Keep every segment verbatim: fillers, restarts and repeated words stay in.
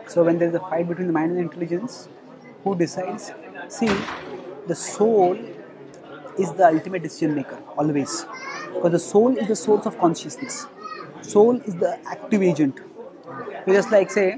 So when there is a fight between the mind and the intelligence, who decides? See, the soul is the ultimate decision maker always, because the soul is the source of consciousness. Soul is the active agent. So just like say,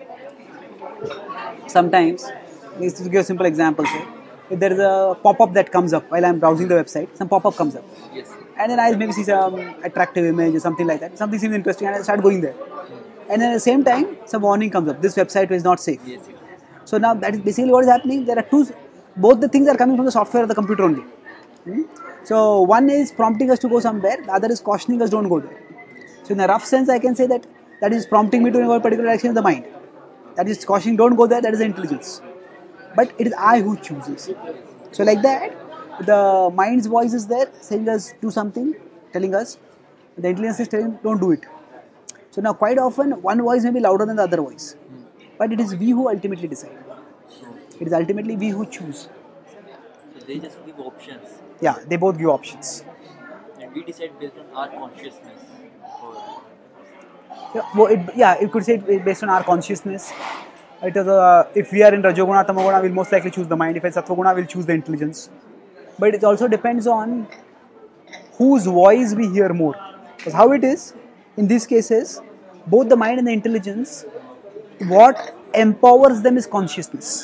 sometimes, let's just give a simple example. Say, if there is a pop-up that comes up while I'm browsing the website, some pop-up comes up, Yes. and then I maybe see some attractive image or something like that. Something seems interesting, and I start going there. And then at the same time, some warning comes up: this website is not safe. Yes. Yes. So now that is basically what is happening. There are two, both the things are coming from the software of the computer only. Hmm? So one is prompting us to go somewhere, the other is cautioning us don't go there. So in a rough sense, I can say that that is prompting me to in a particular direction of the mind. That is cautioning don't go there. That is the intelligence. But it is I who chooses. So like that, the mind's voice is there saying us do something, telling us. The intelligence is telling don't do it. So now quite often one voice may be louder than the other voice, but it is we who ultimately decide. It is ultimately we who choose. So they just give options, Yeah, they both give options. and we decide based on our consciousness. Or Yeah, well, it, yeah, you could say it based on our consciousness. It is uh, if we are in Rajoguna, Tamoguna, we'll most likely choose the mind. If it's Sattva-guna, we'll choose the intelligence. But it also depends on whose voice we hear more. Because how it is, in these cases, both the mind and the intelligence, what empowers them is consciousness.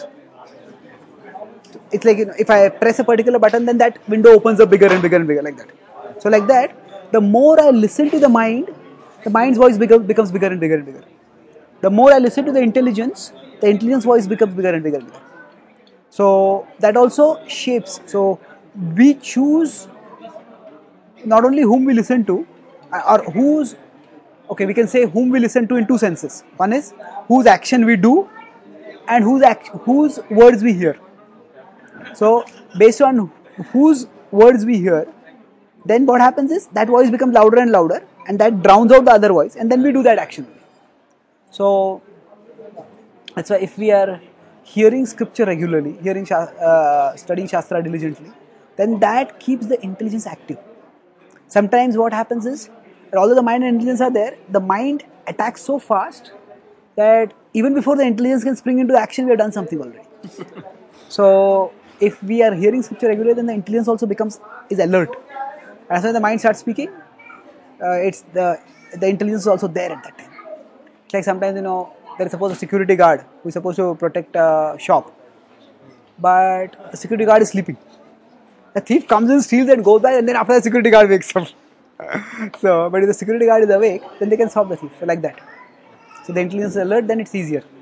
It's like, you know, if I press a particular button, then that window opens up bigger and bigger and bigger, like that. So like that, the more I listen to the mind, the mind's voice becomes, becomes bigger and bigger and bigger. The more I listen to the intelligence, the intelligence voice becomes bigger and bigger and bigger. So that also shapes. So we choose not only whom we listen to, or whose, okay, we can say whom we listen to in two senses. One is whose action we do, and whose act, whose words we hear. So based on whose words we hear, then what happens is that voice becomes louder and louder, and that drowns out the other voice, and then we do that action. So that's why if we are hearing scripture regularly, hearing uh, studying Shastra diligently, then that keeps the intelligence active. Sometimes what happens is, although the mind and intelligence are there, the mind attacks so fast that even before the intelligence can spring into action, we have done something already. So if we are hearing scripture regularly, then the intelligence also becomes is alert. As when the mind starts speaking, uh, it's the the intelligence is also there at that time. It's like sometimes, you know, there is suppose a security guard who is supposed to protect a shop, but the security guard is sleeping. The thief comes and steals and goes back, and then after the security guard wakes up. So, but if the security guard is awake, then they can stop the thief. So like that. So the intelligence is alert, then it's easier.